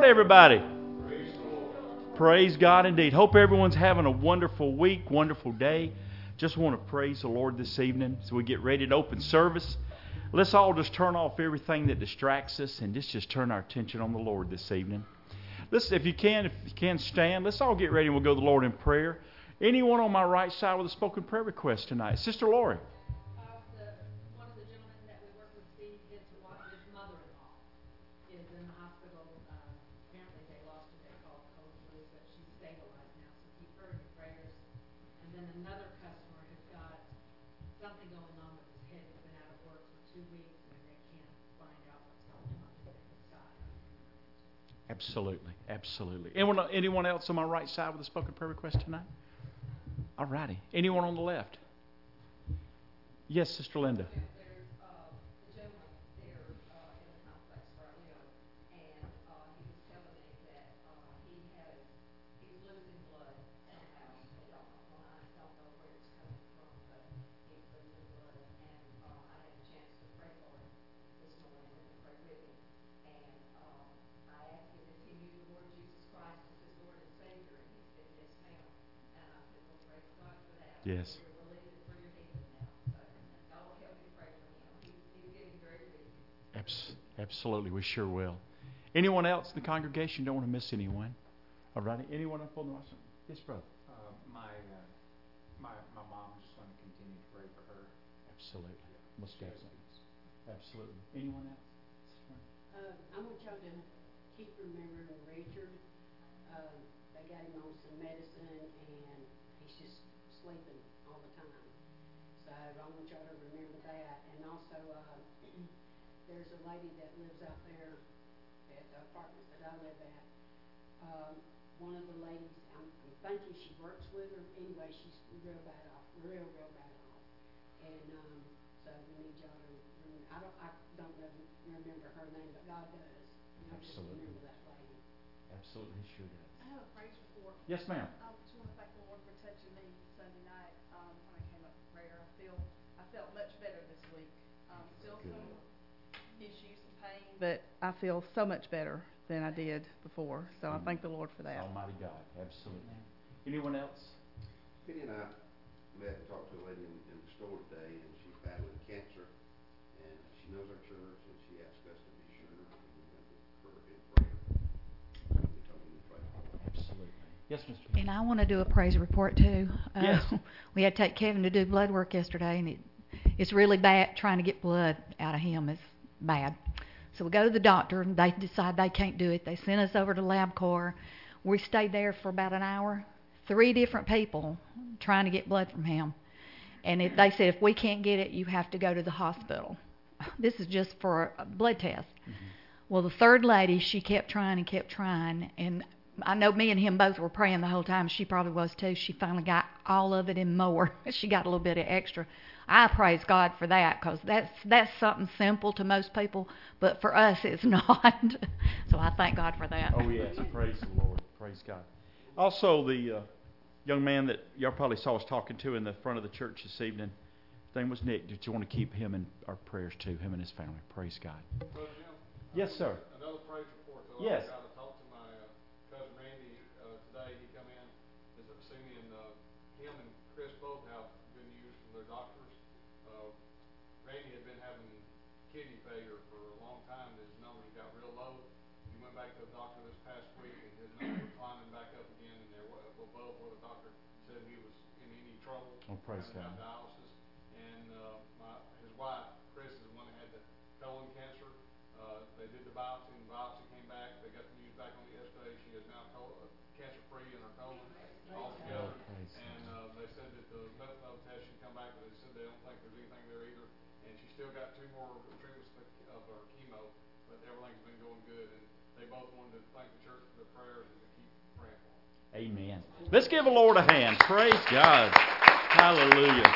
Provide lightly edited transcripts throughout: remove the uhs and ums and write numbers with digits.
everybody. Praise God indeed. Hope everyone's having a wonderful week, wonderful day. Just want to praise the Lord this evening as we get ready to open service. Let's all just turn off everything that distracts us and just turn our attention on the Lord this evening. If you can stand, let's all get ready and we'll go to the Lord in prayer. Anyone on my right side with a spoken prayer request tonight? Sister Lori. One of the gentlemen that we work with, Steve, his mother-in-law is in the hospital. Apparently they lost what they call cold flu, but she's stabilized now, so keep her in your prayers. And then another customer has got something going on with his head. He's been out of work for 2 weeks, and they can't find out what's going on with his side. Absolutely, absolutely. Anyone else on my right side with a spoken prayer request tonight? All righty. Anyone on the left? Yes, Sister Linda. There's a gentleman there in the complex where I live, and he was telling me that he's losing blood somehow. They don't know where it's coming from, but he's losing blood. And I had a chance to pray for him this morning and to pray with him. And I asked him if he knew the Lord Jesus Christ as his Lord and Savior, and he said, yes, ma'am. And I said, well, praise God for that. Yes. Absolutely, we sure will. Anyone else in the congregation? Don't want to miss anyone. All right. Anyone up on the right? Yes, brother. My mom, just want to continue to pray for her. Absolutely. Most definitely. Absolutely. Anyone else? I want y'all to keep remembering Richard. They got him on some medicine, and he's just sleeping all the time. So I want y'all to remember that. And also, there's a lady that lives out there at the apartment that I live at. One of the ladies, I'm thinking she works with her. Anyway, she's real bad off. And so we need y'all to remember. I don't remember her name, but God does. Just remember that lady. Absolutely, he sure does. I have a praise report. Yes, ma'am. I just want to thank the Lord for touching me Sunday night when I came up for prayer. I felt much better this week. Still Good. Some issues and pain, but I feel so much better than I did before. So I thank the Lord for that. Almighty God, absolutely. Anyone else? Penny and I met and talked to a lady in the store today, and she's battling cancer, and she knows our church, and she asked us to be sure and remember her in prayer. We told her to pray. Absolutely. Yes, Ms. Penny. And I want to do a praise report too. Yes. We had to take Kevin to do blood work yesterday, and it's really bad. Trying to get blood out of him is bad. So we go to the doctor, and they decide they can't do it. They sent us over to LabCorp. We stayed there for about an hour. 3 different people trying to get blood from him. And they said, if we can't get it, you have to go to the hospital. This is just for a blood test. Mm-hmm. Well, the third lady, she kept trying. And I know me and him both were praying the whole time. She probably was too. She finally got all of it and more. She got a little bit of extra. I praise God for that, because that's something simple to most people, but for us it's not. So I thank God for that. Oh, yes. Praise the Lord. Praise God. Also, the young man that y'all probably saw us talking to in the front of the church this evening, his name was Nick. Did you want to keep him in our prayers too, him and his family? Praise God. Brother Jim, yes, sir. Another praise report. Yes. I got to talk to my cousin Randy today. He come in, visit, see me, and him and Chris both have good news from their doctors. Randy had been having kidney failure for a long time. His numbers got real low. He went back to the doctor this past week, and his numbers were climbing back up again, and they're above where the doctor said he was in any trouble. Oh, praise God. Dialysis. And his wife, Chris, is the one that had the colon cancer. They did the biopsy, and the biopsy came back. They got the news back on it yesterday. She is now cancer-free in her colon altogether. And they said that the lymph node test should come back, but they said they don't think there's anything there either. And she's still got 2 more treatments of her chemo, but everything's been going good. And they both wanted to thank the church for their prayers and to keep praying for them. Amen. Let's give the Lord a hand. Praise God. Hallelujah.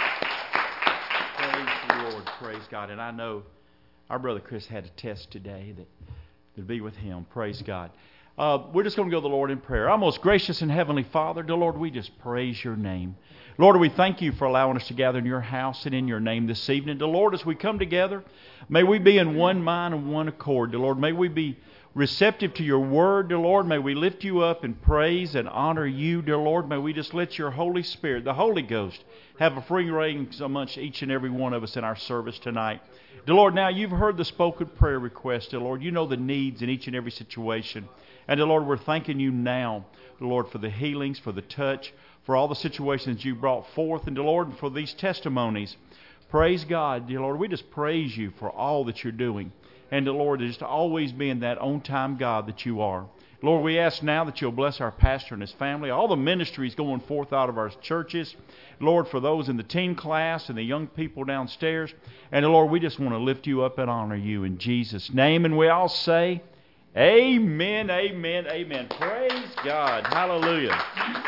Praise the Lord. Praise God. And I know our brother Chris had a test today that be with him. Praise God. We're just going to go to the Lord in prayer. Our most gracious and heavenly Father, dear Lord, we just praise your name. Lord, we thank you for allowing us to gather in your house and in your name this evening. Dear Lord, as we come together, may we be in one mind and one accord. Dear Lord, may we be receptive to your word, dear Lord. May we lift you up and praise and honor you, dear Lord. May we just let your Holy Spirit, the Holy Ghost, have a free reign amongst each and every one of us in our service tonight. Dear Lord, now you've heard the spoken prayer request, dear Lord. You know the needs in each and every situation. And dear Lord, we're thanking you now, dear Lord, for the healings, for the touch, for all the situations you brought forth, and dear Lord, for these testimonies. Praise God, dear Lord. We just praise you for all that you're doing. And dear Lord, just always being that on-time God that you are. Lord, we ask now that you'll bless our pastor and his family, all the ministries going forth out of our churches. Lord, for those in the teen class and the young people downstairs. And Lord, we just want to lift you up and honor you in Jesus' name. And we all say, amen, amen, amen. Praise God. Hallelujah.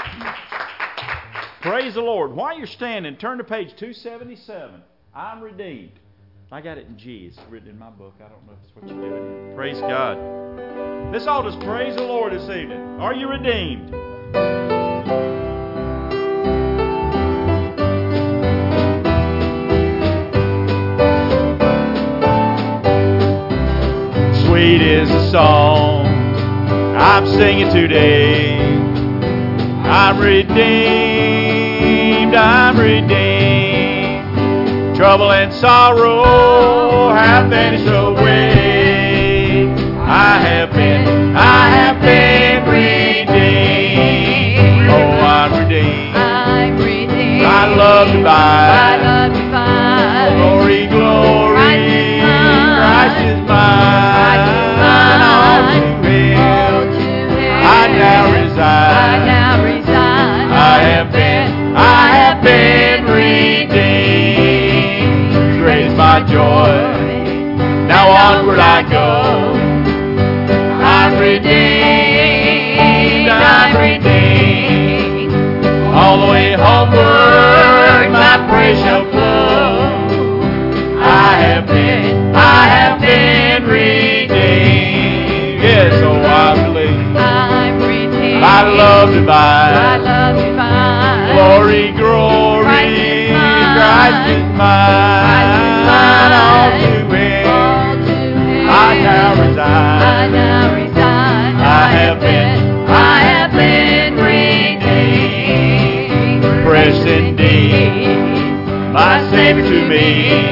Praise the Lord. While you're standing, turn to page 277. I'm redeemed. I got it in G. It's written in my book. I don't know if it's what you're doing. Praise God. Let's all just praise the Lord this evening. Are you redeemed? Sweet is the song I'm singing today. I'm redeemed. I'm redeemed. Trouble and sorrow have vanished away. I have been redeemed. Oh, I'm redeemed. I'm redeemed. My love divine. My love divine. Glory, glory. Christ is mine. All to Him. I now reside. I have been redeemed. Great is my joy. Now onward I go. I'm redeemed. I'm redeemed. All the way homeward, my praise shall flow. I have been redeemed. Yes, oh, I believe. I'm redeemed. My love divine. My love divine. Glory, glory. Christ is mine. All to Him. I now resign. I have been redeemed. Precious indeed, my Savior to me.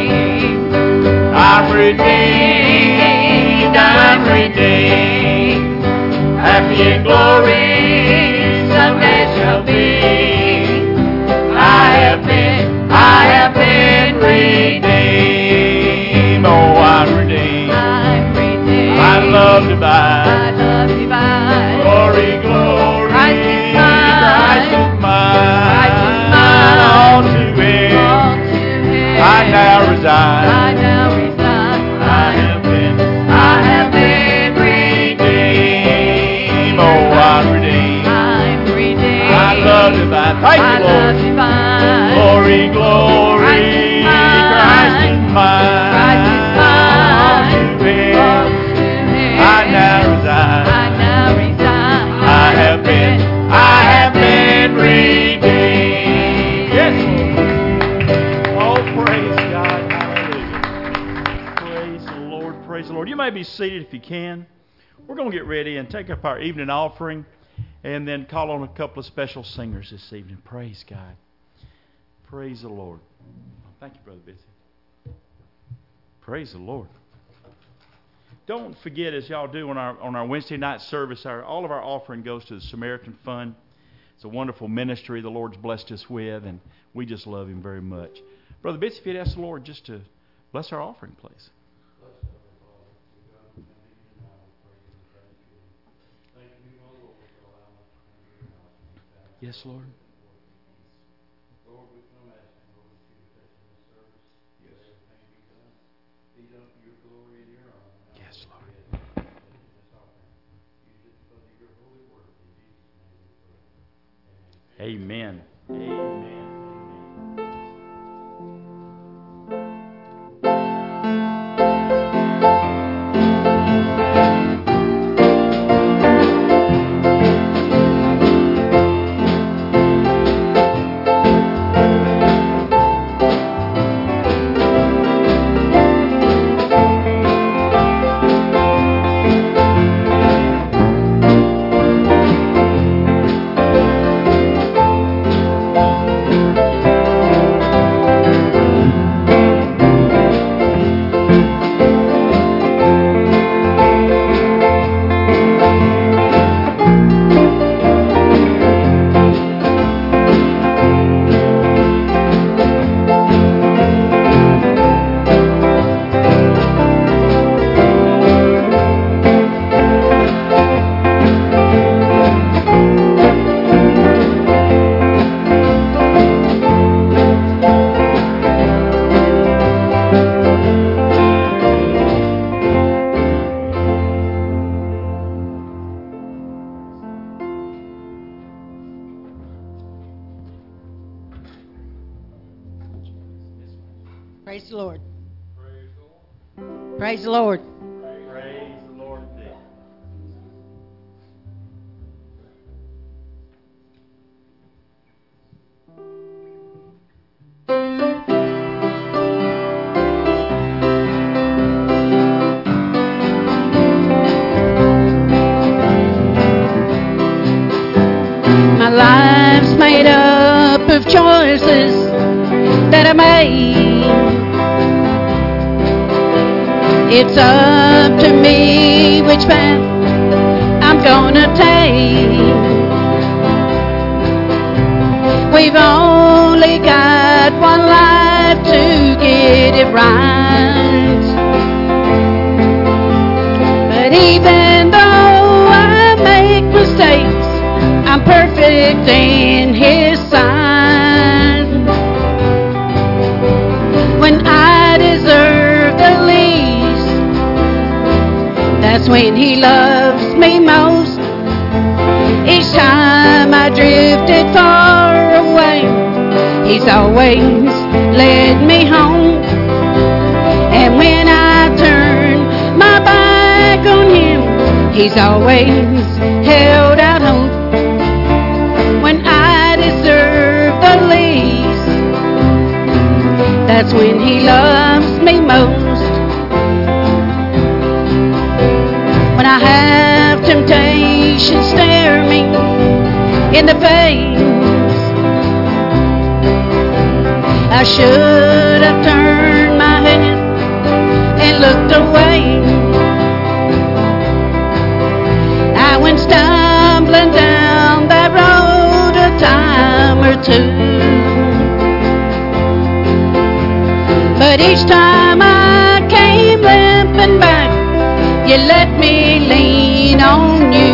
I'm redeemed. I'm redeemed. Happy in glory someday shall be. I have been redeemed. Oh, I'm redeemed. My love divine. Glory, glory. Christ is mine. All to Him. I now resign. I have been redeemed. Oh, I'm redeemed. My love divine. Thank you, Lord. Glory, glory. Christ is mine. All to Him. I now resign. I have been redeemed. Yes. Oh, praise God. Hallelujah. Praise the Lord. Praise the Lord. You may be seated if you can. We're going to get ready and take up our evening offering and then call on a couple of special singers this evening. Praise God. Praise the Lord. Thank you, Brother Bitsy. Praise the Lord. Don't forget, as y'all do on our Wednesday night service, all of our offering goes to the Samaritan Fund. It's a wonderful ministry the Lord's blessed us with, and we just love Him very much. Brother Bitsy, if you'd ask the Lord just to bless our offering, please. Yes, Lord. Yes, Lord. Amen. Amen. Praise the Lord. Praise the Lord. Praise the Lord. Praise the Lord indeed. My life's made up of choices that I made. It's up to me which path I'm gonna take. We've only got one life to get it right. But even though I make mistakes, I'm perfect in His sight. When I deserve the least, that's when He loves me most. Each time I drifted far away, He's always led me home. And when I turn my back on Him, He's always held out hope. When I deserve the least, that's when He loves me most. When I have temptation stare me in the face, I should have turned my head and looked away. I went stumbling down that road a time or two, but each time I came limping back, You let me lean on You.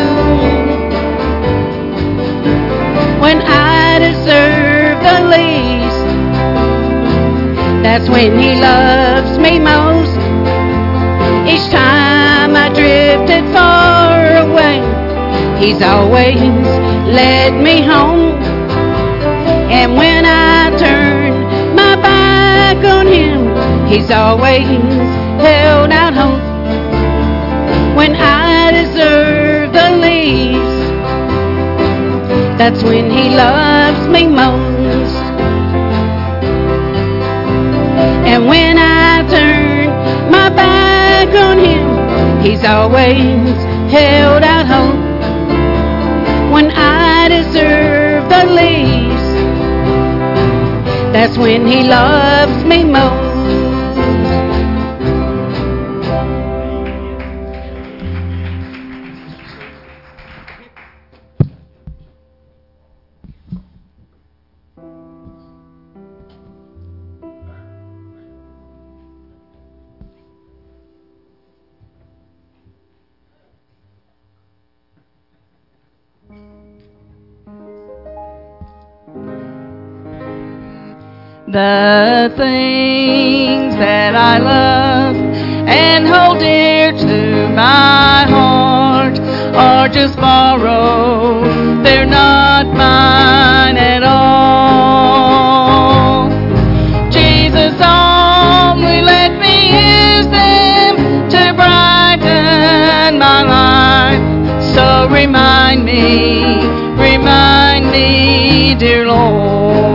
When I deserve the least, that's when He loves me most. Each time I drifted far away, He's always led me home. And when I turn my back on Him, He's always held out hope. When I deserve the least, that's when He loves me most. And when I turn my back on Him, He's always held out hope. When I deserve the least, that's when He loves me most. The things that I love and hold dear to my heart are just borrowed. They're not mine at all. Jesus only let me use them to brighten my life. So remind me, dear Lord.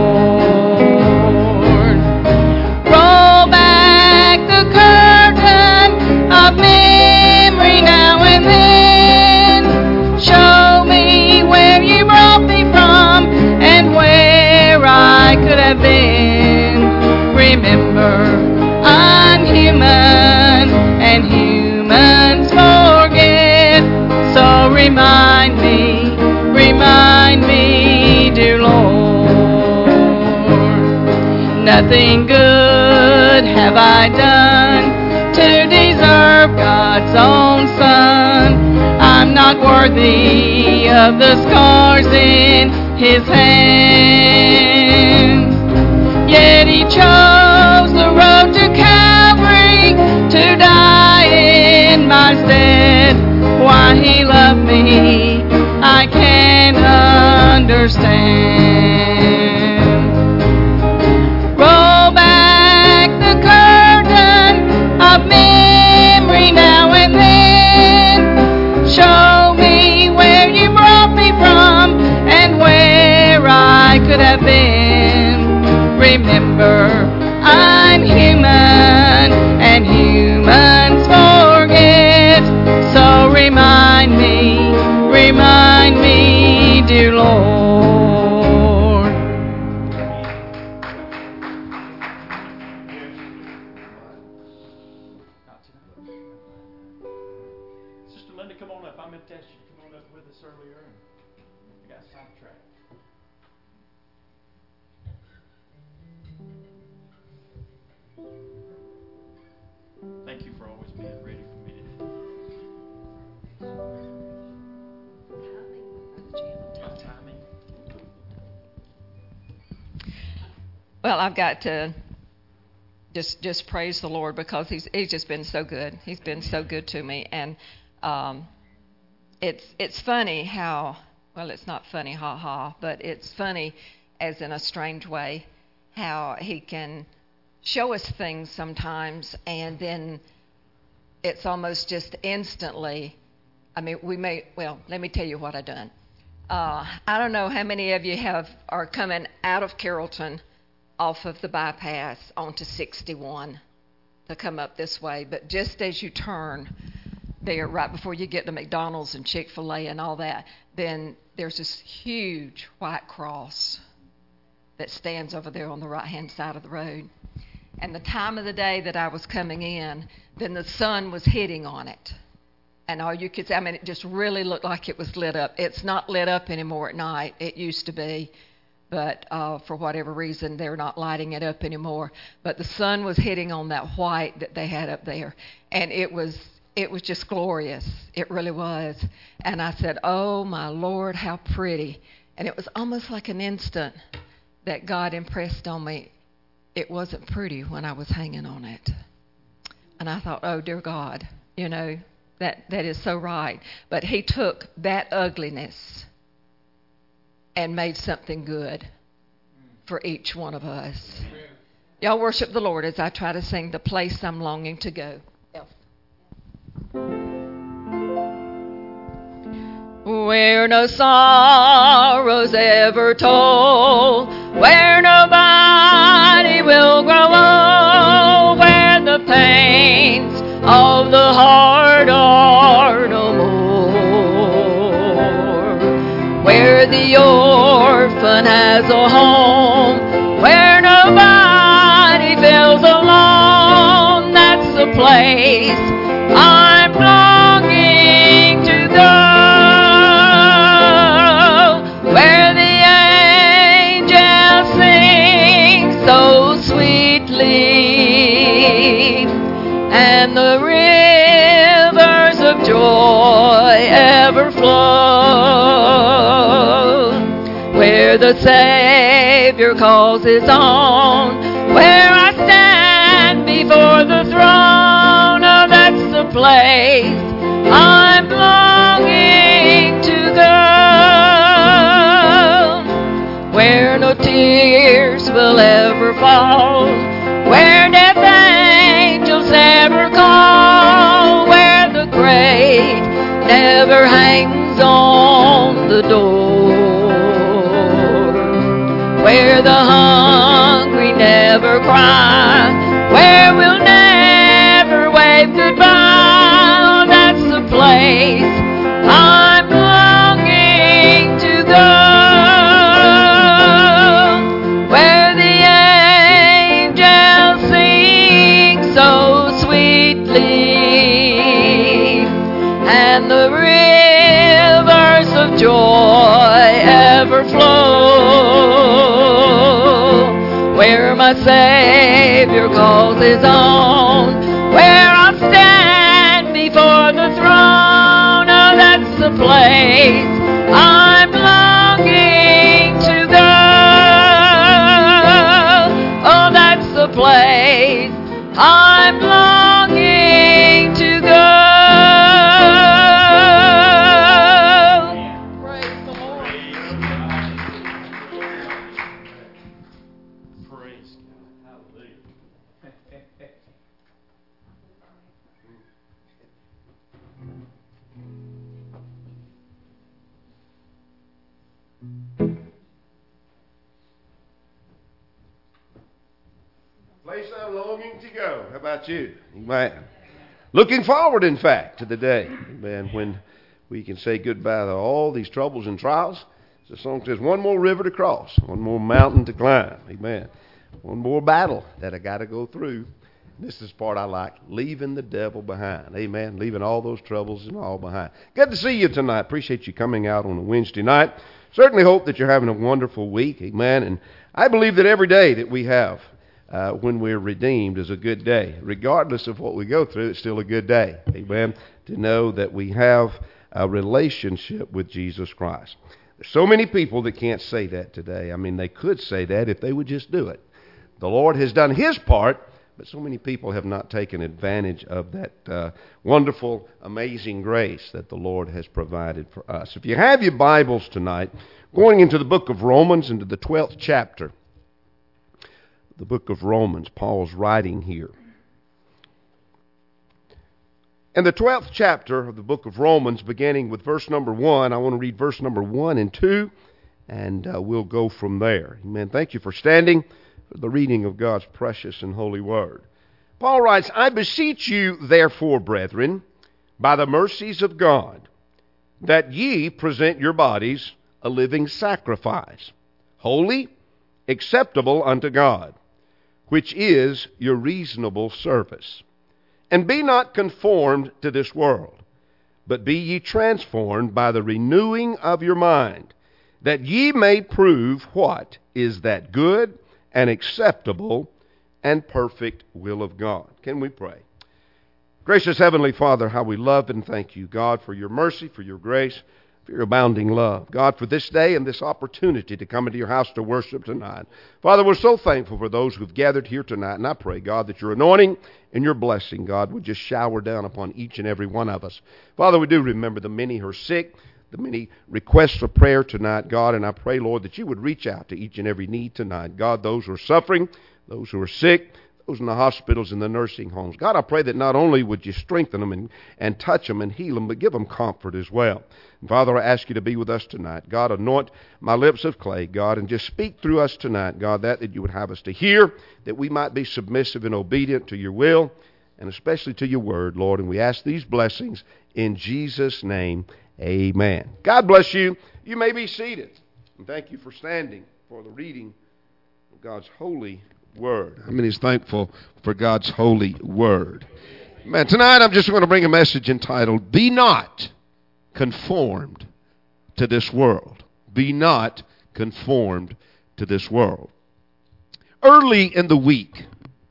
I'm human and humans forget. So remind me, dear Lord. Nothing good have I done to deserve God's own Son. I'm not worthy of the scars in His hands. Yet He chose the road to Calvary to die in my stead. Why He loved me, I can't understand. Roll back come on up. I meant to ask you to come on up with us earlier, and I got sidetracked. Thank you for always being ready for me today. My timing. Well, I've got to just praise the Lord because he's just been so good. He's been so good to me, and it's funny how, well, it's not funny, ha ha, but it's funny as in a strange way how he can show us things sometimes, and then it's almost just instantly. I mean, let me tell you what I done. I don't know how many of you are coming out of Carrollton off of the bypass onto 61 to come up this way, but just as you turn there, right before you get to McDonald's and Chick-fil-A and all that, then there's this huge white cross that stands over there on the right-hand side of the road. And the time of the day that I was coming in, then the sun was hitting on it. And all you could see, I mean, it just really looked like it was lit up. It's not lit up anymore at night. It used to be. But for whatever reason, they're not lighting it up anymore. But the sun was hitting on that white that they had up there. And it was just glorious. It really was. And I said, oh, my Lord, how pretty. And it was almost like an instant that God impressed on me. It wasn't pretty when I was hanging on it. And I thought, oh, dear God, that is so right. But he took that ugliness and made something good for each one of us. Amen. Y'all worship the Lord as I try to sing The Place I'm Longing to Go. Where no sorrows ever told, where nobody will grow old, where the pains of the heart are no more, where the orphan has a home, where nobody feels alone. That's the place I'm longing to go, where the angels sing so sweetly, and the rivers of joy ever flow, where the Savior calls his own, where I stand before the throne. Oh, that's the place I'm longing to go, where no tears will ever fall, where death angels never call, where the grave never hangs on the door, where the hungry never cry, where we'll never wave goodbye. Oh, that's the place I'm longing to go, where the angels sing so sweetly, and the rivers of joy ever flow, where my Savior calls his own, where I'll stand before the throne. Oh, that's the place I'm longing to go. Oh, that's the place I'm longing to go. Praise the Lord. Praise God. Hallelujah. Place I'm longing to go. How about you? Amen. Looking forward, in fact, to the day, amen, when we can say goodbye to all these troubles and trials. The song says, one more river to cross, one more mountain to climb. Amen. One more battle that I got to go through. This is the part I like. Leaving the devil behind. Amen. Leaving all those troubles and all behind. Good to see you tonight. Appreciate you coming out on a Wednesday night. Certainly hope that you're having a wonderful week. Amen. And I believe that every day that we have when we're redeemed is a good day. Regardless of what we go through, it's still a good day. Amen. To know that we have a relationship with Jesus Christ. There's so many people that can't say that today. I mean, they could say that if they would just do it. The Lord has done His part, but so many people have not taken advantage of that wonderful, amazing grace that the Lord has provided for us. If you have your Bibles tonight, going into the book of Romans, into the 12th chapter, the book of Romans, Paul's writing here. In the 12th chapter of the book of Romans, beginning with verse number 1, I want to read verse number 1 and 2, and we'll go from there. Amen. Thank you for standing for the reading of God's precious and holy word. Paul writes, I beseech you, therefore, brethren, by the mercies of God, that ye present your bodies a living sacrifice, holy, acceptable unto God, which is your reasonable service. And be not conformed to this world, but be ye transformed by the renewing of your mind, that ye may prove what is that good and acceptable and perfect will of God. Can we pray? Gracious Heavenly Father, how we love and thank you, God, for your mercy, for your grace, for your abounding love. God, for this day and this opportunity to come into your house to worship tonight. Father, we're so thankful for those who've gathered here tonight, and I pray, God, that your anointing and your blessing, God, would just shower down upon each and every one of us. Father, we do remember the many who are sick, the many requests for prayer tonight, God, and I pray, Lord, that you would reach out to each and every need tonight. God, those who are suffering, those who are sick, those in the hospitals and the nursing homes. God, I pray that not only would you strengthen them and touch them and heal them, but give them comfort as well. And Father, I ask you to be with us tonight. God, anoint my lips of clay, God, and just speak through us tonight, God, that you would have us to hear, that we might be submissive and obedient to your will, and especially to your word, Lord. And we ask these blessings in Jesus' name. Amen. God bless you. You may be seated. And thank you for standing for the reading of God's holy word. How many is thankful for God's holy word? Man, tonight I'm just going to bring a message entitled, Be Not Conformed to This World. Be not conformed to this world. Early in the week,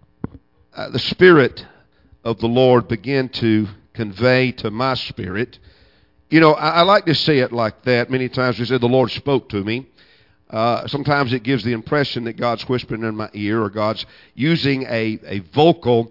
the Spirit of the Lord began to convey to my spirit. You know, I like to say it like that. Many times we say the Lord spoke to me. Sometimes it gives the impression that God's whispering in my ear, or God's using a vocal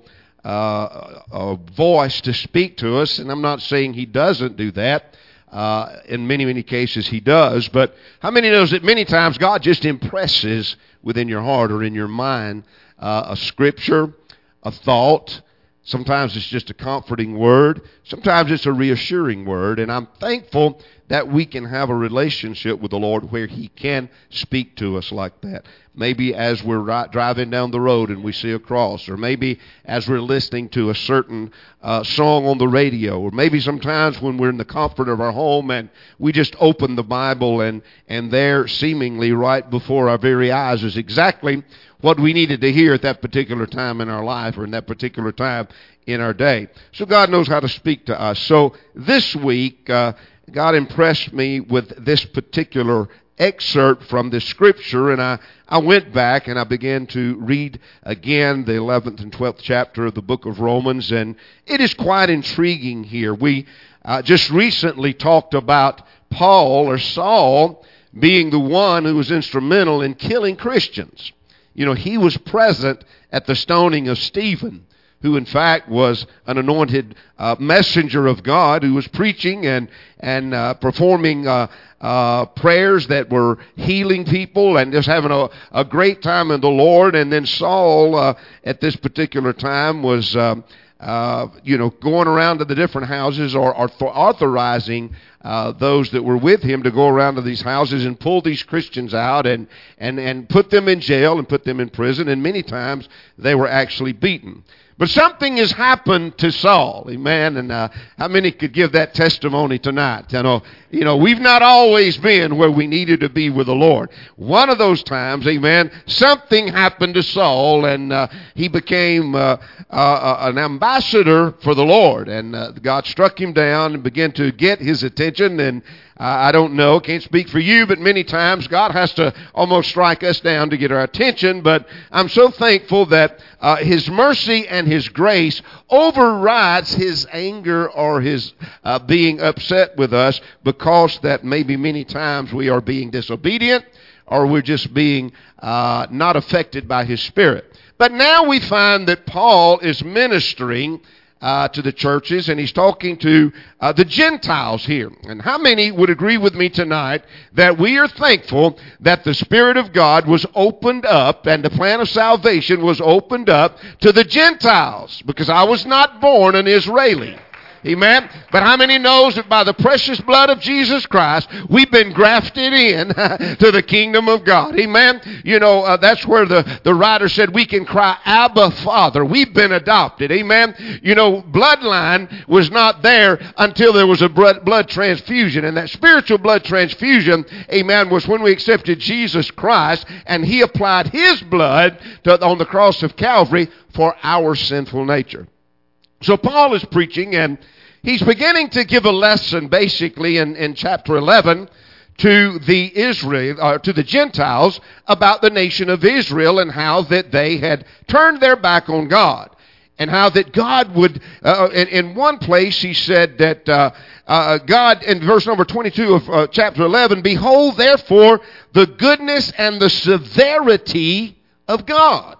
voice to speak to us. And I'm not saying He doesn't do that. In many, many cases He does. But how many knows that many times God just impresses within your heart or in your mind a scripture, a thought. Sometimes it's just a comforting word. Sometimes it's a reassuring word. And I'm thankful that we can have a relationship with the Lord where He can speak to us like that. Maybe as we're driving down the road and we see a cross, or maybe as we're listening to a certain song on the radio, or maybe sometimes when we're in the comfort of our home and we just open the Bible and there seemingly right before our very eyes is exactly what we needed to hear at that particular time in our life or in that particular time in our day. So God knows how to speak to us. So this week, God impressed me with this particular excerpt from this scripture, and I went back and I began to read again the 11th and 12th chapter of the book of Romans, and it is quite intriguing here. We just recently talked about Paul, or Saul, being the one who was instrumental in killing Christians. You know, he was present at the stoning of Stephen, who in fact was an anointed messenger of God, who was preaching and performing prayers that were healing people and just having a great time in the Lord. And then Saul, at this particular time, was going around to the different houses or authorizing those that were with him to go around to these houses and pull these Christians out and put them in jail and put them in prison. And many times they were actually beaten. But something has happened to Saul, amen. And how many could give that testimony tonight? You know, we've not all always been where we needed to be with the Lord. One of those times, amen, something happened to Saul, and he became an ambassador for the Lord. And God struck him down and began to get his attention. And I don't know, can't speak for you, but many times God has to almost strike us down to get our attention. But I'm so thankful that His mercy and His grace overrides His anger or His being upset with us, because that maybe many times we are being disobedient or we're just being not affected by His Spirit. But now we find that Paul is ministering to the churches, and he's talking to the Gentiles here. And how many would agree with me tonight that we are thankful that the Spirit of God was opened up and the plan of salvation was opened up to the Gentiles? Because I was not born an Israeli. Amen. But how many knows that by the precious blood of Jesus Christ, we've been grafted in to the kingdom of God? Amen. You know, that's where the writer said we can cry, Abba, Father. We've been adopted. Amen. You know, bloodline was not there until there was a blood transfusion. And that spiritual blood transfusion, amen, was when we accepted Jesus Christ and He applied His blood on the cross of Calvary for our sinful nature. So Paul is preaching, and he's beginning to give a lesson basically in chapter 11 to the Gentiles about the nation of Israel, and how that they had turned their back on God. And how that God would, in one place he said that God, in verse number 22 of chapter 11, behold therefore the goodness and the severity of God.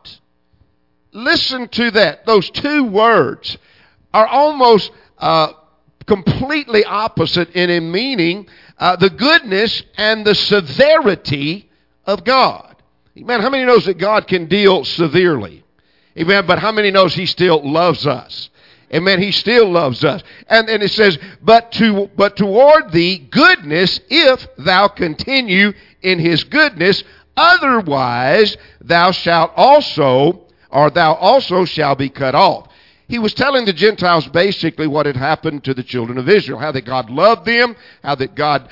Listen to that. Those two words are almost completely opposite in meaning, the goodness and the severity of God. Amen. How many knows that God can deal severely? Amen. But how many knows He still loves us? Amen. He still loves us. And it says, but toward thee goodness, if thou continue in His goodness, otherwise thou also shall be cut off. He was telling the Gentiles basically what had happened to the children of Israel, how that God loved them, how that God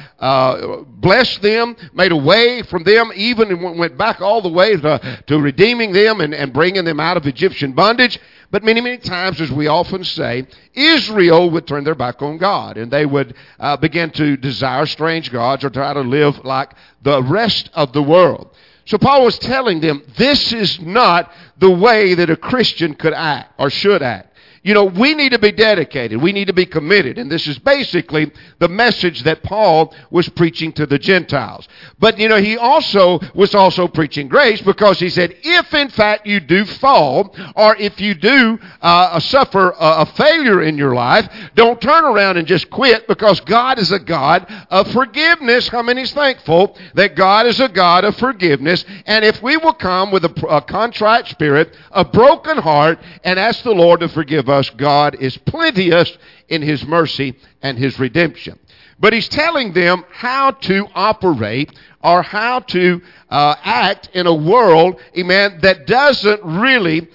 blessed them, made a way from them, even went back all the way to redeeming them and bringing them out of Egyptian bondage. But many, many times, as we often say, Israel would turn their back on God, and they would begin to desire strange gods or try to live like the rest of the world. So Paul was telling them, this is not the way that a Christian could act or should act. You know, we need to be dedicated. We need to be committed. And this is basically the message that Paul was preaching to the Gentiles. But, you know, he was also preaching grace, because he said, if in fact you do fall, or if you do suffer a failure in your life, don't turn around and just quit, because God is a God of forgiveness. How many is thankful that God is a God of forgiveness? And if we will come with a contrite spirit, a broken heart, and ask the Lord to forgive us, God is plenteous in His mercy and His redemption. But He's telling them how to operate or how to act in a world, amen, that doesn't really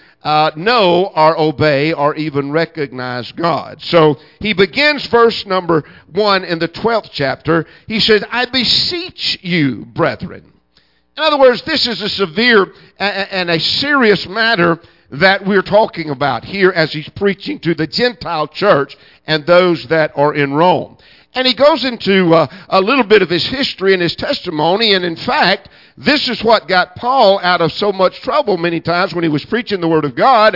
know or obey or even recognize God. So he begins verse number 1 in the 12th chapter. He says, I beseech you, brethren. In other words, this is a severe and a serious matter that we're talking about here as he's preaching to the Gentile church and those that are in Rome. And he goes into a little bit of his history and his testimony, and in fact, this is what got Paul out of so much trouble many times when he was preaching the Word of God,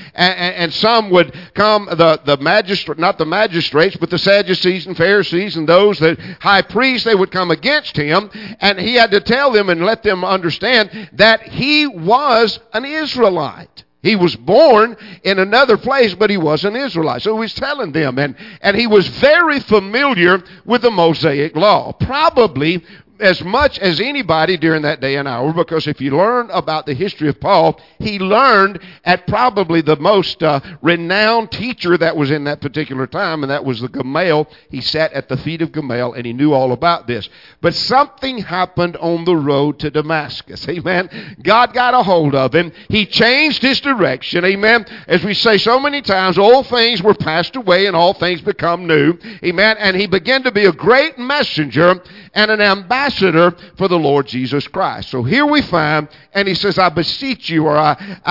and some would come, the magistrate, not the magistrates, but the Sadducees and Pharisees and those that high priests, they would come against him, and he had to tell them and let them understand that he was an Israelite. He was born in another place, but he was an Israelite. So he was telling them, and he was very familiar with the Mosaic law. Probably as much as anybody during that day and hour, because if you learn about the history of Paul, he learned at probably the most renowned teacher that was in that particular time, and that was the Gamaliel. He sat at the feet of Gamaliel, and he knew all about this. But something happened on the road to Damascus. Amen. God got a hold of him. He changed his direction. Amen. As we say so many times, old things were passed away and all things become new. Amen. And he began to be a great messenger and an ambassador for the Lord Jesus Christ. So here we find, and he says, I beseech you, or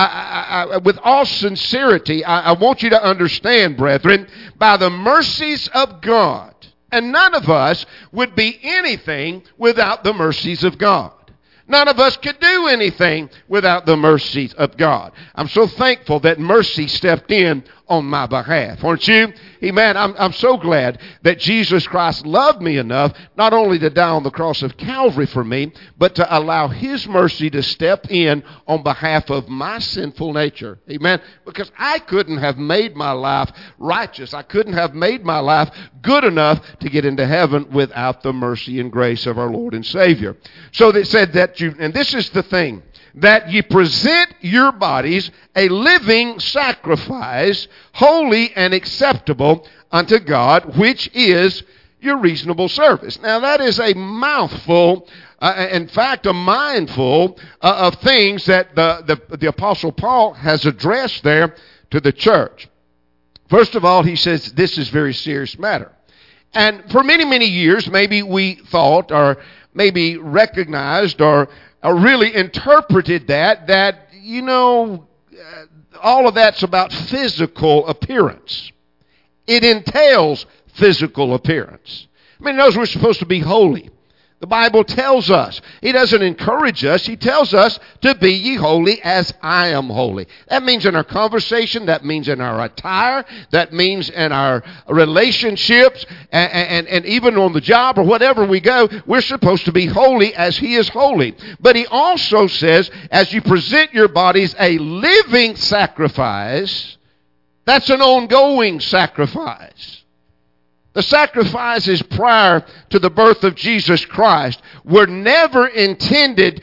I with all sincerity, I want you to understand, brethren, by the mercies of God. And none of us would be anything without the mercies of God. None of us could do anything without the mercies of God. I'm so thankful that mercy stepped in on my behalf. Aren't you? Amen. I'm so glad that Jesus Christ loved me enough not only to die on the cross of Calvary for me, but to allow His mercy to step in on behalf of my sinful nature. Amen. Because I couldn't have made my life righteous. I couldn't have made my life good enough to get into heaven without the mercy and grace of our Lord and Savior. So they said that and this is the thing, that ye present your bodies a living sacrifice, holy and acceptable unto God, which is your reasonable service. Now that is a mouthful, in fact a mindful of things that the Apostle Paul has addressed there to the church. First of all, he says this is a very serious matter. And for many, many years, maybe we thought or maybe recognized or really interpreted that, you know, all of that's about physical appearance. It entails physical appearance. I mean, it knows we're supposed to be holy. The Bible tells us. He doesn't encourage us. He tells us to be ye holy as I am holy. That means in our conversation. That means in our attire. That means in our relationships. And even on the job or whatever we go, we're supposed to be holy as He is holy. But He also says, as you present your bodies a living sacrifice, that's an ongoing sacrifice. The sacrifices prior to the birth of Jesus Christ were never intended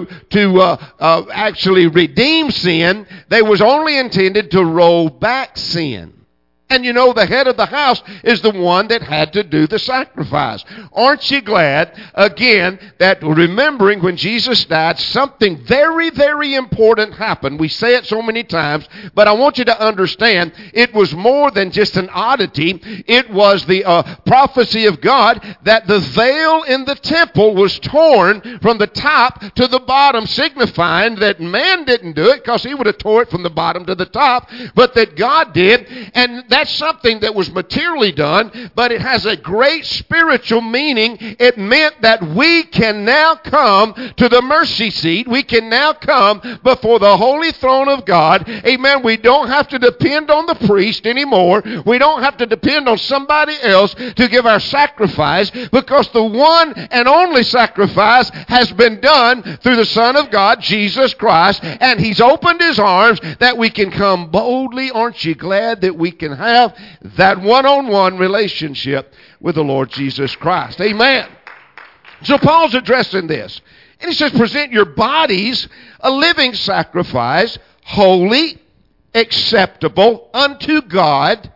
to actually redeem sin. They was only intended to roll back sin. And you know, the head of the house is the one that had to do the sacrifice. Aren't you glad, again, that remembering when Jesus died, something very, very important happened. We say it so many times, but I want you to understand it was more than just an oddity. It was the prophecy of God that the veil in the temple was torn from the top to the bottom, signifying that man didn't do it because he would have tore it from the bottom to the top, but that God did. And that's something that was materially done, but it has a great spiritual meaning. It meant that we can now come to the mercy seat. We can now come before the holy throne of God. Amen. We don't have to depend on the priest anymore. We don't have to depend on somebody else to give our sacrifice, because the one and only sacrifice has been done through the Son of God, Jesus Christ, and He's opened His arms that we can come boldly. Aren't you glad that we can have that one-on-one relationship with the Lord Jesus Christ? Amen. So Paul's addressing this. And he says, present your bodies a living sacrifice, holy, acceptable unto God.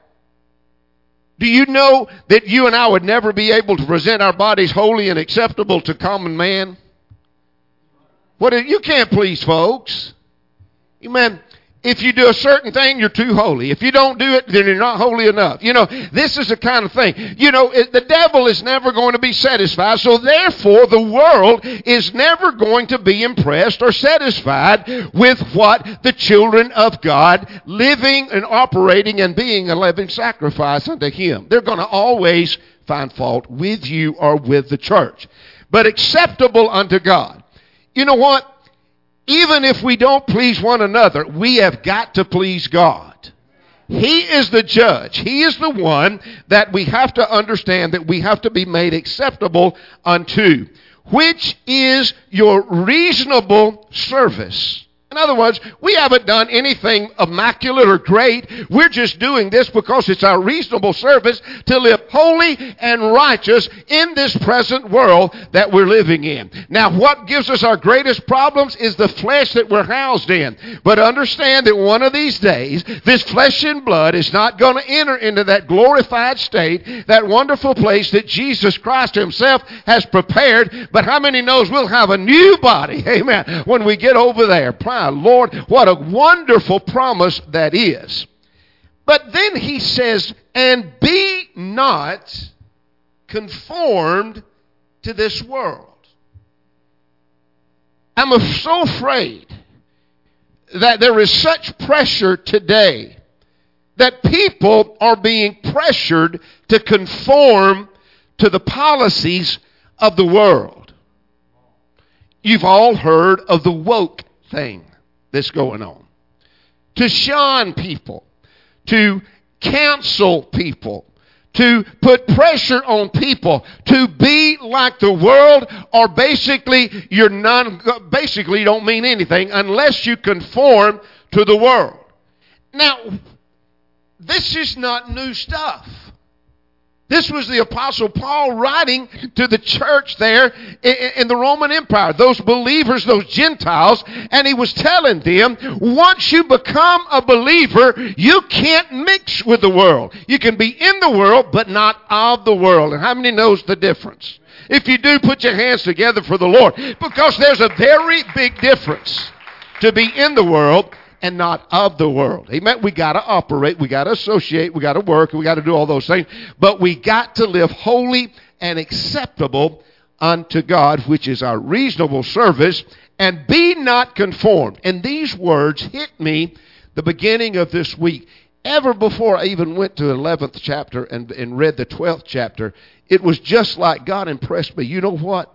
Do you know that you and I would never be able to present our bodies holy and acceptable to common man? You can't please folks. Amen. If you do a certain thing, you're too holy. If you don't do it, then you're not holy enough. You know, this is the kind of thing. You know, the devil is never going to be satisfied. So therefore, the world is never going to be impressed or satisfied with what the children of God living and operating and being a living sacrifice unto Him. They're going to always find fault with you or with the church. But acceptable unto God. You know what? Even if we don't please one another, we have got to please God. He is the judge. He is the one that we have to understand that we have to be made acceptable unto, which is your reasonable service. In other words, we haven't done anything immaculate or great. We're just doing this because it's our reasonable service to live holy and righteous in this present world that we're living in. Now, what gives us our greatest problems is the flesh that we're housed in. But understand that one of these days, this flesh and blood is not going to enter into that glorified state, that wonderful place that Jesus Christ Himself has prepared. But how many knows we'll have a new body, amen, when we get over there? Lord, what a wonderful promise that is. But then He says, and be not conformed to this world. I'm so afraid that there is such pressure today that people are being pressured to conform to the policies of the world. You've all heard of the woke thing that's going on. To shun people, to cancel people, to put pressure on people to be like the world, or basically you don't mean anything unless you conform to the world. Now, this is not new stuff. This was the Apostle Paul writing to the church there in the Roman Empire, those believers, those Gentiles, and he was telling them, once you become a believer, you can't mix with the world. You can be in the world, but not of the world. And how many knows the difference? If you do, put your hands together for the Lord, because there's a very big difference to be in the world and not of the world. Amen. We got to operate, we got to associate, we got to work, we got to do all those things. But we got to live holy and acceptable unto God, which is our reasonable service, and be not conformed. And these words hit me the beginning of this week. Ever before I even went to the 11th chapter and read the 12th chapter, it was just like God impressed me. You know what?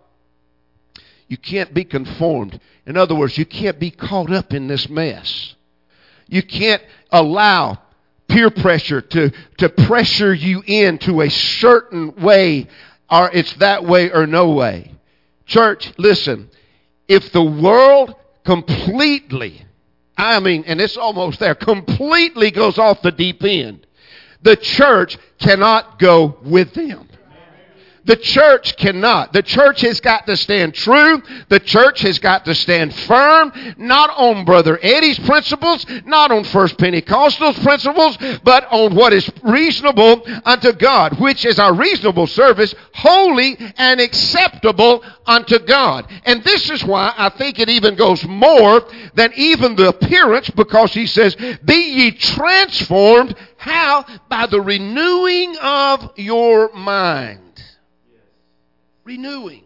You can't be conformed. In other words, you can't be caught up in this mess. You can't allow peer pressure to pressure you into a certain way, or it's that way or no way. Church, listen, if the world completely, and it's almost there, completely goes off the deep end, the church cannot go with them. The church cannot. The church has got to stand true. The church has got to stand firm, not on Brother Eddie's principles, not on First Pentecostal's principles, but on what is reasonable unto God, which is our reasonable service, holy and acceptable unto God. And this is why I think it even goes more than even the appearance, because he says, be ye transformed. How? By the renewing of your mind. Renewing.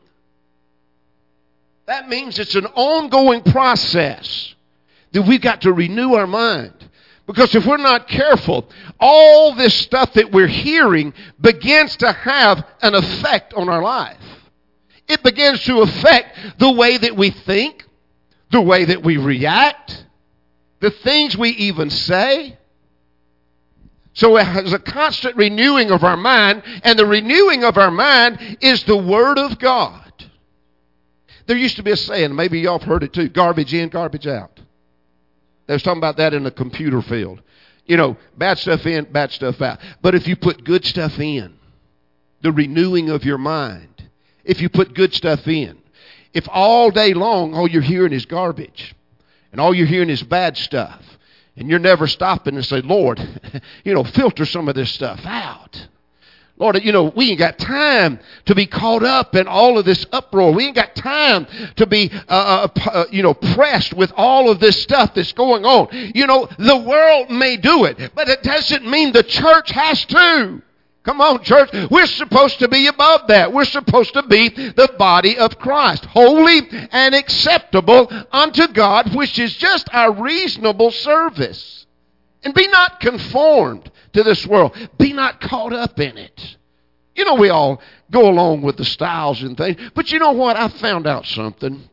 That means it's an ongoing process that we've got to renew our mind. Because if we're not careful, all this stuff that we're hearing begins to have an effect on our life. It begins to affect the way that we think, the way that we react, the things we even say. So it has a constant renewing of our mind, and the renewing of our mind is the Word of God. There used to be a saying, maybe y'all have heard it too, garbage in, garbage out. They was talking about that in the computer field. You know, bad stuff in, bad stuff out. But if you put good stuff in, the renewing of your mind, if you put good stuff in, if all day long all you're hearing is garbage, and all you're hearing is bad stuff, and you're never stopping and say, Lord, filter some of this stuff out. Lord, we ain't got time to be caught up in all of this uproar. We ain't got time to be, pressed with all of this stuff that's going on. The world may do it, but it doesn't mean the church has to. Come on, church. We're supposed to be above that. We're supposed to be the body of Christ, holy and acceptable unto God, which is just our reasonable service. And be not conformed to this world. Be not caught up in it. We all go along with the styles and things. But you know what? I found out something.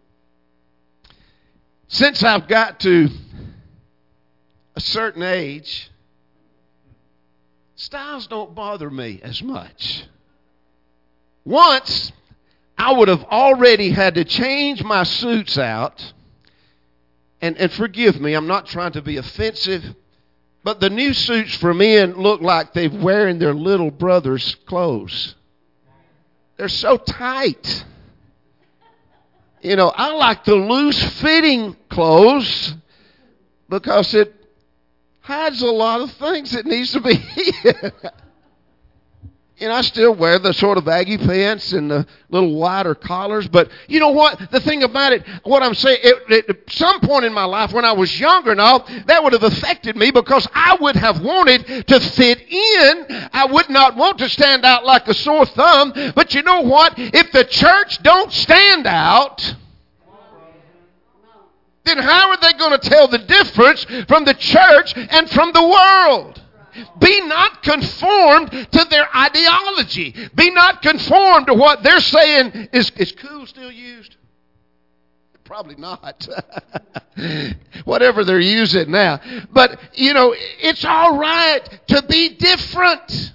Since I've got to a certain age, styles don't bother me as much. Once, I would have already had to change my suits out. And forgive me, I'm not trying to be offensive, but the new suits for men look like they're wearing their little brother's clothes. They're so tight. I like the loose-fitting clothes because it hides a lot of things that needs to be hid. And I still wear the sort of baggy pants and the little wider collars. But you know what? The thing about it, what I'm saying, at some point in my life when I was younger and all, that would have affected me because I would have wanted to fit in. I would not want to stand out like a sore thumb. But you know what? If the church don't stand out, then how are they going to tell the difference from the church and from the world? Be not conformed to their ideology. Be not conformed to what they're saying. Is cool still used? Probably not. Whatever they're using now. But, you know, it's all right to be different.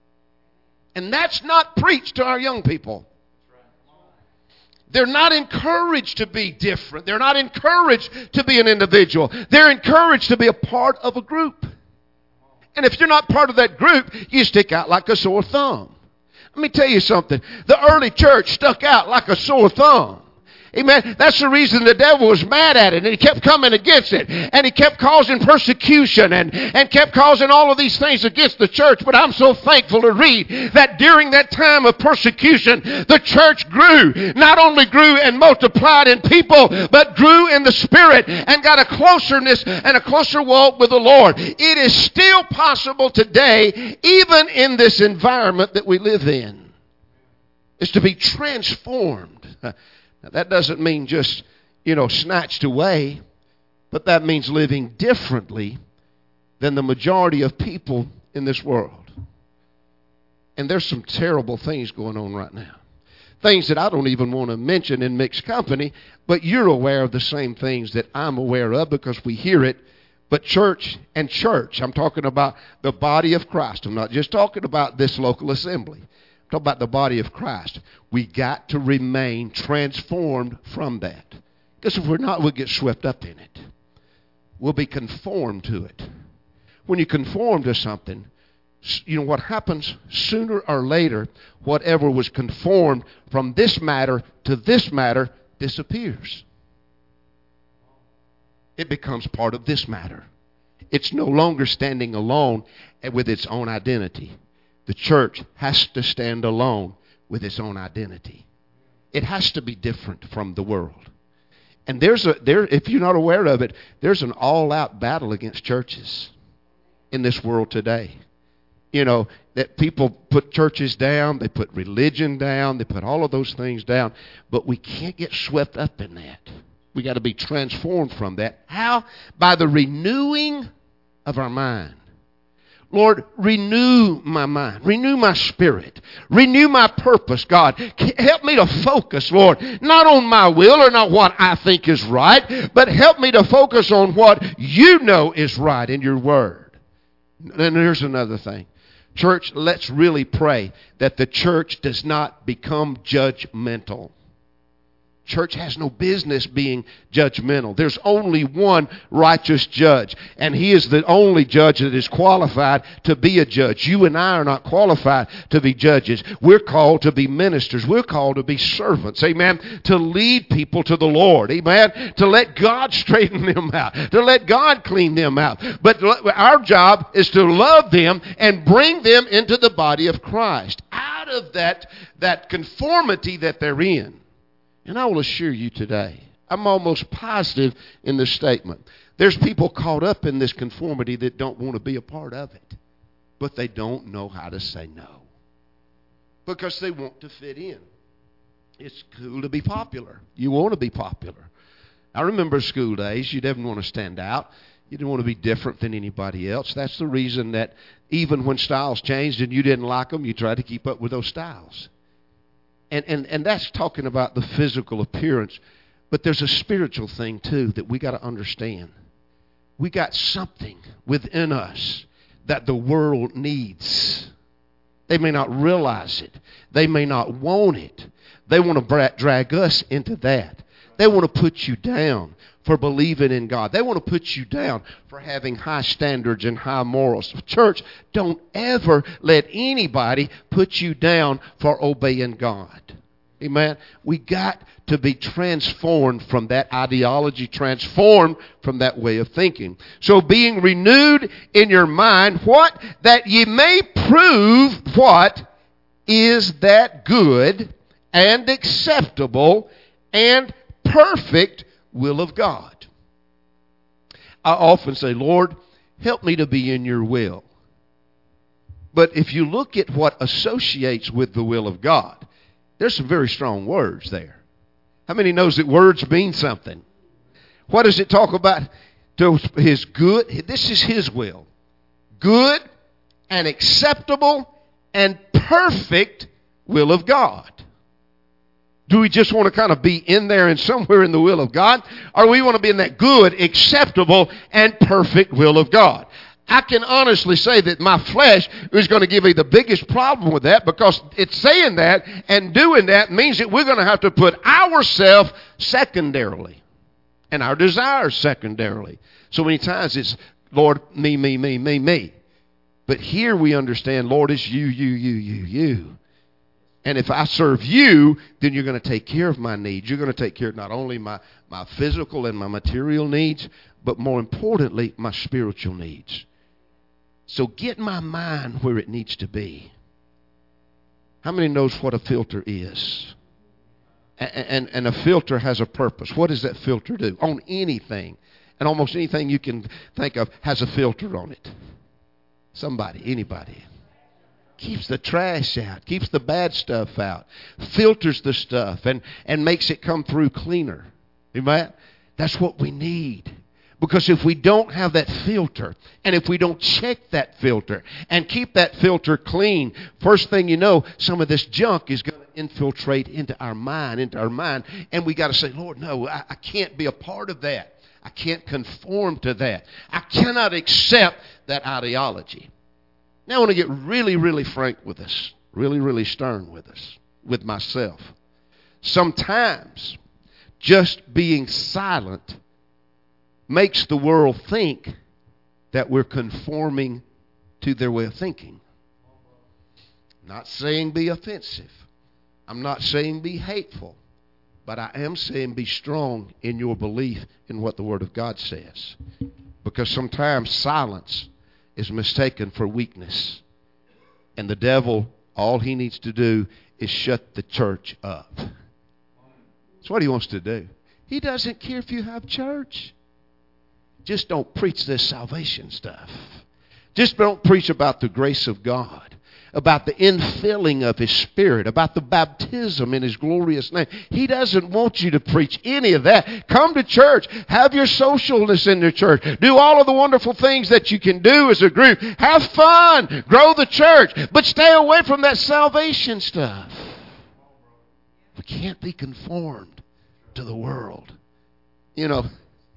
And that's not preached to our young people. They're not encouraged to be different. They're not encouraged to be an individual. They're encouraged to be a part of a group. And if you're not part of that group, you stick out like a sore thumb. Let me tell you something. The early church stuck out like a sore thumb. Amen. That's the reason the devil was mad at it, and he kept coming against it, and he kept causing persecution and kept causing all of these things against the church. But I'm so thankful to read that during that time of persecution, the church grew. Not only grew and multiplied in people, but grew in the Spirit and got a closeness and a closer walk with the Lord. It is still possible today, even in this environment that we live in, is to be transformed. Now, that doesn't mean just, snatched away, but that means living differently than the majority of people in this world. And there's some terrible things going on right now. Things that I don't even want to mention in mixed company, but you're aware of the same things that I'm aware of because we hear it. But church, I'm talking about the body of Christ. I'm not just talking about this local assembly. Talk about the body of Christ. We got to remain transformed from that. Because if we're not, we'll get swept up in it. We'll be conformed to it. When you conform to something, you know what happens? Sooner or later, whatever was conformed from this matter to this matter disappears. It becomes part of this matter. It's no longer standing alone with its own identity. The church has to stand alone with its own identity. It has to be different from the world. And if you're not aware of it, there's an all-out battle against churches in this world today. That people put churches down, they put religion down, they put all of those things down, but we can't get swept up in that. We got to be transformed from that. How? By the renewing of our mind. Lord, renew my mind, renew my spirit, renew my purpose, God. Help me to focus, Lord, not on my will or not what I think is right, but help me to focus on what you know is right in your word. And here's another thing. Church, let's really pray that the church does not become judgmental. Church has no business being judgmental. There's only one righteous judge, and he is the only judge that is qualified to be a judge. You and I are not qualified to be judges. We're called to be ministers. We're called to be servants, amen, to lead people to the Lord, amen, to let God straighten them out, to let God clean them out. But our job is to love them and bring them into the body of Christ, out of that conformity that they're in. And I will assure you today, I'm almost positive in this statement. There's people caught up in this conformity that don't want to be a part of it. But they don't know how to say no. Because they want to fit in. It's cool to be popular. You want to be popular. I remember school days, you didn't want to stand out. You didn't want to be different than anybody else. That's the reason that even when styles changed and you didn't like them, you tried to keep up with those styles. And that's talking about the physical appearance. But there's a spiritual thing, too, that we got to understand. We got something within us that the world needs. They may not realize it. They may not want it. They want to drag us into that. They want to put you down for believing in God. They want to put you down for having high standards and high morals. Church, don't ever let anybody put you down for obeying God. Amen. We got to be transformed from that ideology, transformed from that way of thinking. So being renewed in your mind, what? That ye may prove what? is that good and acceptable and perfect will of God. I often say, Lord, help me to be in your will. But if you look at what associates with the will of God, there's some very strong words there. How many knows that words mean something? What does it talk about? His good, this is his will. Good and acceptable and perfect will of God. Do we just want to kind of be in there and somewhere in the will of God? Or we want to be in that good, acceptable, and perfect will of God? I can honestly say that my flesh is going to give me the biggest problem with that, because it's saying that and doing that means that we're going to have to put ourselves secondarily and our desires secondarily. So many times it's, Lord, me. But here we understand, Lord, it's you. And if I serve you, then you're going to take care of my needs. You're going to take care of not only my physical and my material needs, but more importantly, my spiritual needs. So get my mind where it needs to be. How many knows what a filter is? And a filter has a purpose. What does that filter do? On anything. And almost anything you can think of has a filter on it. Somebody, anybody. Keeps the trash out. Keeps the bad stuff out. Filters the stuff and makes it come through cleaner. Amen? That's what we need. Because if we don't have that filter, and if we don't check that filter and keep that filter clean, first thing you know, some of this junk is going to infiltrate into our mind, and we got to say, Lord, no, I can't be a part of that. I can't conform to that. I cannot accept that ideology. Now I want to get really, really frank with us, really, really stern with us, with myself. Sometimes just being silent makes the world think that we're conforming to their way of thinking. I'm not saying be offensive. I'm not saying be hateful. But I am saying be strong in your belief in what the Word of God says. Because sometimes silence is mistaken for weakness. And the devil, all he needs to do is shut the church up. That's what he wants to do. He doesn't care if you have church. Just don't preach this salvation stuff. Just don't preach about the grace of God, about the infilling of His Spirit, about the baptism in His glorious name. He doesn't want you to preach any of that. Come to church. Have your socialness in the church. Do all of the wonderful things that you can do as a group. Have fun. Grow the church. But stay away from that salvation stuff. We can't be conformed to the world. You know,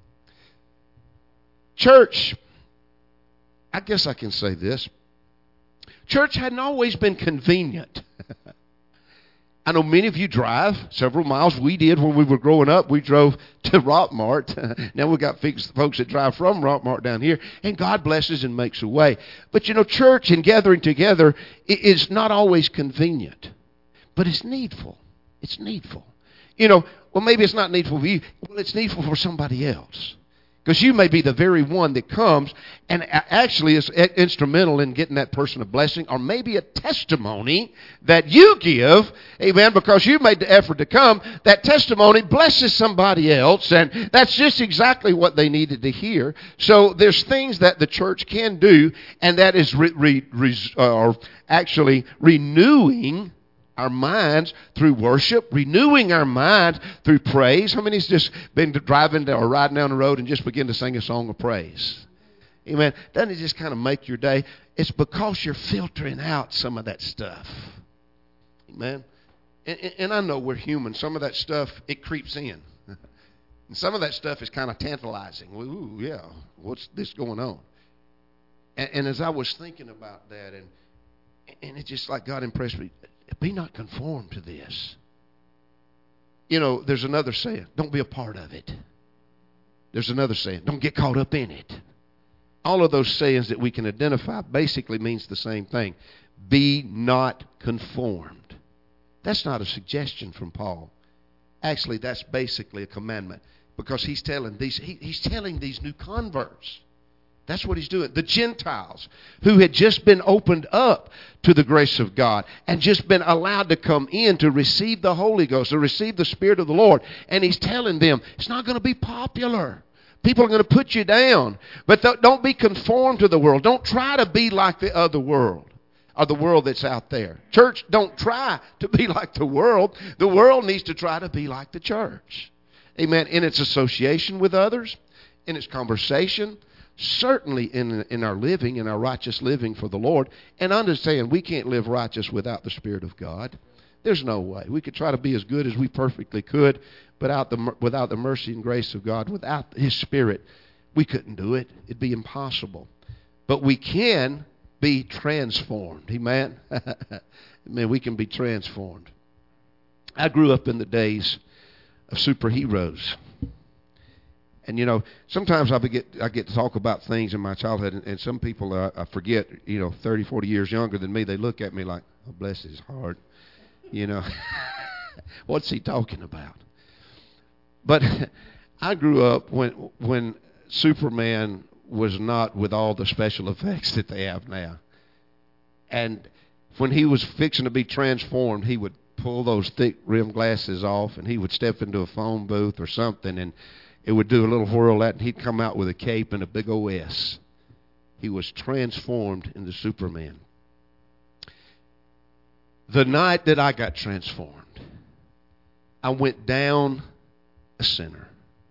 church, I guess I can say this. Church hadn't always been convenient. I know many of you drive several miles. We did when we were growing up. We drove to Rockmart. Now we've got folks that drive from Rockmart down here. And God blesses and makes a way. But you know, church and gathering together is not always convenient. But it's needful. It's needful. You know, well, maybe it's not needful for you. Well, it's needful for somebody else. Because you may be the very one that comes and actually is instrumental in getting that person a blessing, or maybe a testimony that you give, amen, because you made the effort to come. That testimony blesses somebody else, and that's just exactly what they needed to hear. So there's things that the church can do, and that is actually renewing our minds through worship, renewing our minds through praise. How many's just been driving or riding down the road and just begin to sing a song of praise? Amen. Doesn't it just kind of make your day? It's because you're filtering out some of that stuff. Amen. And I know we're human. Some of that stuff, it creeps in. And some of that stuff is kind of tantalizing. Ooh, yeah, what's this going on? And as I was thinking about that, and it's just like God impressed me, be not conformed to this. You know, there's another saying, don't be a part of it. There's another saying, don't get caught up in it. All of those sayings that we can identify basically means the same thing. Be not conformed. That's not a suggestion from Paul. Actually, that's basically a commandment, because he's telling these new converts, That's what he's doing. The Gentiles who had just been opened up to the grace of God and just been allowed to come in to receive the Holy Ghost, to receive the Spirit of the Lord. And he's telling them, it's not going to be popular. People are going to put you down. But don't be conformed to the world. Don't try to be like the other world or the world that's out there. Church, don't try to be like the world. The world needs to try to be like the church. Amen. In its association with others, in its conversation, certainly in our living, in our righteous living for the Lord. And understand, we can't live righteous without the Spirit of God. There's no way. We could try to be as good as we perfectly could, but without the mercy and grace of God, without His Spirit, we couldn't do it. It'd be impossible. But we can be transformed. Amen? Amen. We can be transformed. I grew up in the days of superheroes. And, you know, sometimes I get to talk about things in my childhood, and some people I forget, 30, 40 years younger than me, they look at me like, oh, bless his heart. What's he talking about? But I grew up when Superman was not with all the special effects that they have now. And when he was fixing to be transformed, he would pull those thick rimmed glasses off, and he would step into a phone booth or something, and it would do a little whirl and he'd come out with a cape and a big OS. He was transformed into Superman. The night that I got transformed, I went down a sinner.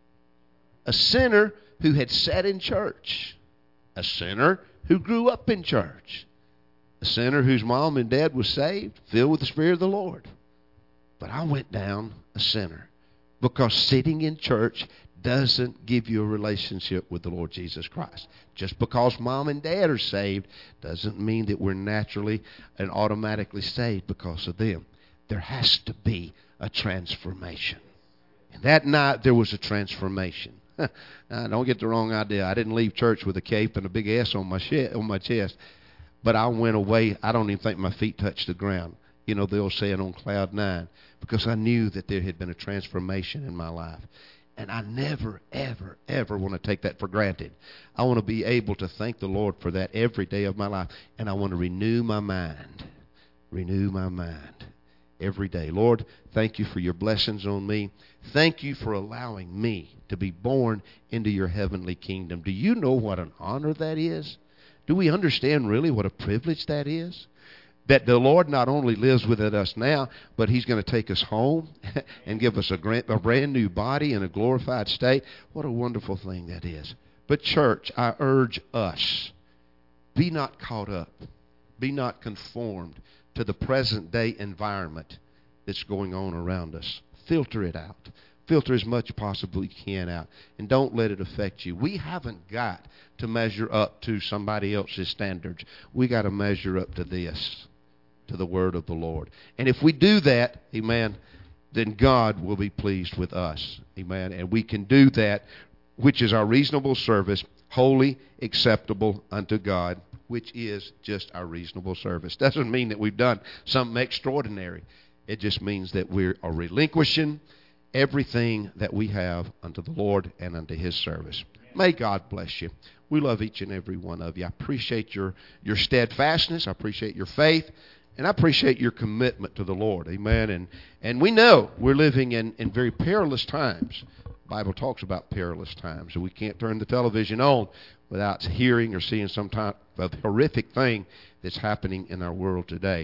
A sinner who had sat in church. A sinner who grew up in church. A sinner whose mom and dad was saved, filled with the Spirit of the Lord. But I went down a sinner because sitting in church doesn't give you a relationship with the Lord Jesus Christ. Just because mom and dad are saved doesn't mean that we're naturally and automatically saved because of them. There has to be a transformation. And that night there was a transformation. Now, don't get the wrong idea. I didn't leave church with a cape and a big S on my chest. But I went away. I don't even think my feet touched the ground. The old saying, on cloud nine. Because I knew that there had been a transformation in my life. And I never, ever, ever want to take that for granted. I want to be able to thank the Lord for that every day of my life. And I want to renew my mind. Renew my mind every day. Lord, thank you for your blessings on me. Thank you for allowing me to be born into your heavenly kingdom. Do you know what an honor that is? Do we understand really what a privilege that is? That the Lord not only lives within us now, but He's going to take us home and give us a brand new body in a glorified state. What a wonderful thing that is. But church, I urge us, be not caught up. Be not conformed to the present day environment that's going on around us. Filter it out. Filter as much possibly you can out. And don't let it affect you. We haven't got to measure up to somebody else's standards. We got to measure up to this. To the word of the Lord. And if we do that, amen, then God will be pleased with us. Amen. And we can do that, which is our reasonable service, holy, acceptable unto God, which is just our reasonable service. Doesn't mean that we've done something extraordinary. It just means that we are relinquishing everything that we have unto the Lord and unto His service. May God bless you. We love each and every one of you. I appreciate your steadfastness. I appreciate your faith. And I appreciate your commitment to the Lord. Amen. And we know we're living in very perilous times. The Bible talks about perilous times. And we can't turn the television on without hearing or seeing some type of horrific thing that's happening in our world today.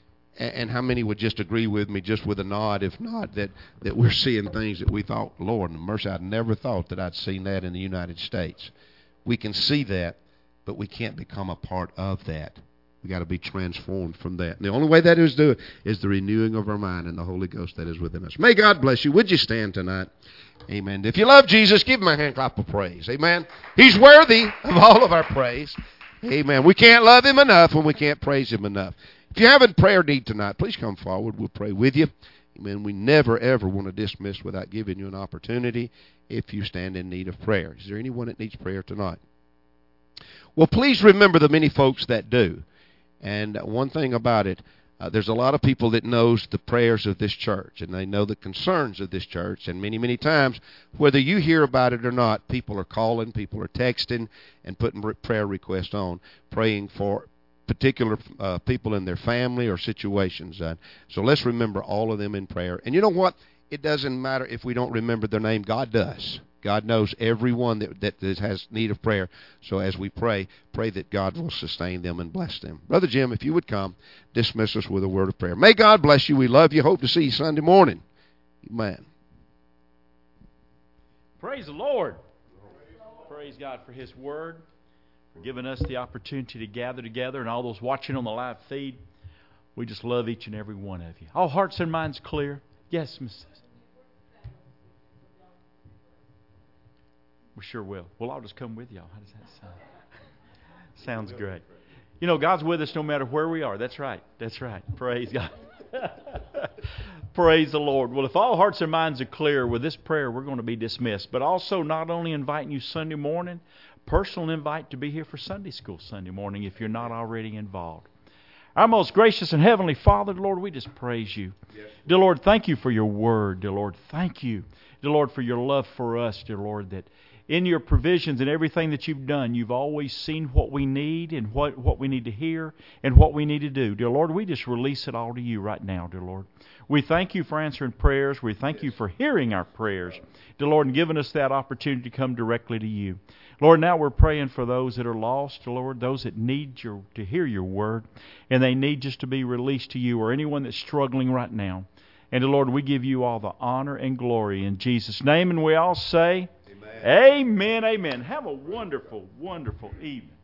And how many would just agree with me, just with a nod, if not, that we're seeing things that we thought, Lord, in mercy, I'd never thought that I'd seen that in the United States. We can see that, but we can't become a part of that. We've got to be transformed from that. And the only way that is do it is the renewing of our mind and the Holy Ghost that is within us. May God bless you. Would you stand tonight? Amen. If you love Jesus, give Him a hand clap of praise. Amen. He's worthy of all of our praise. Amen. We can't love Him enough when we can't praise Him enough. If you have a prayer need tonight, please come forward. We'll pray with you. Amen. We never, ever want to dismiss without giving you an opportunity if you stand in need of prayer. Is there anyone that needs prayer tonight? Well, please remember the many folks that do. And one thing about it, There's a lot of people that knows the prayers of this church, and they know the concerns of this church. And many, many times, whether you hear about it or not, people are calling, people are texting, and putting prayer requests on, praying for particular people in their family or situations. So let's remember all of them in prayer. And you know what? It doesn't matter if we don't remember their name. God does. God knows everyone that has need of prayer. So as we pray that God will sustain them and bless them. Brother Jim, if you would come, dismiss us with a word of prayer. May God bless you. We love you. Hope to see you Sunday morning. Amen. Praise the Lord. Praise God for His Word, for giving us the opportunity to gather together, and all those watching on the live feed. We just love each and every one of you. All hearts and minds clear? Yes, Miss. We sure will. Well, I'll just come with y'all. How does that sound? Sounds great. You know, God's with us no matter where we are. That's right. That's right. Praise God. Praise the Lord. Well, if all hearts and minds are clear with this prayer, we're going to be dismissed. But also not only inviting you Sunday morning, personal invite to be here for Sunday school Sunday morning if you're not already involved. Our most gracious and heavenly Father, Lord, we just praise you. Yes. Dear Lord, thank you for your word, dear Lord. Thank you, dear Lord, for your love for us, dear Lord, that in your provisions and everything that you've done, you've always seen what we need and what we need to hear and what we need to do. Dear Lord, we just release it all to you right now, dear Lord. We thank you for answering prayers. We thank you for hearing our prayers, dear Lord, and giving us that opportunity to come directly to you. Lord, now we're praying for those that are lost, Lord, those that need to hear your word, and they need just to be released to you, or anyone that's struggling right now. And, Lord, we give you all the honor and glory in Jesus' name, and we all say, Amen. Amen. Amen. Have a wonderful, wonderful evening.